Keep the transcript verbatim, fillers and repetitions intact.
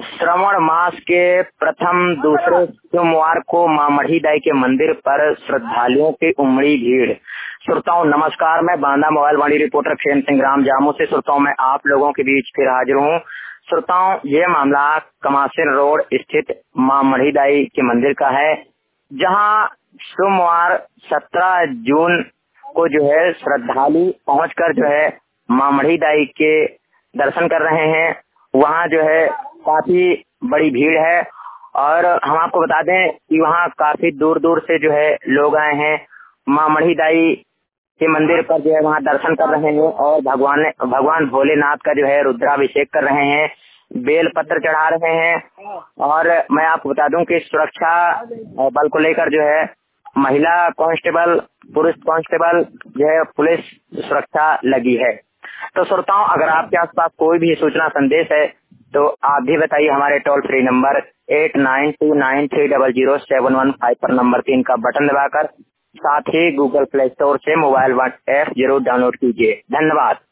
श्रावण मास के प्रथम दूसरे सोमवार को मां मढ़ी दाई के मंदिर पर श्रद्धालुओं की उमड़ी भीड़। श्रोताओं नमस्कार, मैं बांदा मोबाइल वाणी रिपोर्टर खेम सिंह राम जामू से श्रोताओं मैं आप लोगों के बीच फिर हाजिर हूँ। श्रोताओं ये मामला कमासिन रोड स्थित मां मढ़ी दाई के मंदिर का है, जहाँ सोमवार सत्रह जून को जो है श्रद्धालु पहुंचकर जो है मां मढ़ी दाई के दर्शन कर रहे हैं। वहाँ जो है काफी बड़ी भीड़ है और हम आपको बता दें कि वहाँ काफी दूर दूर से जो है लोग आए हैं, मां मढ़ी दाई के मंदिर पर जो है वहाँ दर्शन कर रहे हैं और भगवान भगवान भोलेनाथ का जो है रुद्राभिषेक कर रहे हैं, बेल पत्र चढ़ा रहे हैं। और मैं आपको बता दूं कि सुरक्षा बल को लेकर जो है महिला कांस्टेबल, पुरुष कांस्टेबल जो है पुलिस सुरक्षा लगी है। तो श्रोताओं अगर आपके आसपास कोई भी सूचना संदेश है तो आप भी बताइए हमारे toll free number eight nine two nine three double zero seven one five पर नंबर तीन का बटन दबाकर, साथ ही गूगल प्ले स्टोर से मोबाइल वन ऐप जरूर डाउनलोड कीजिए। धन्यवाद।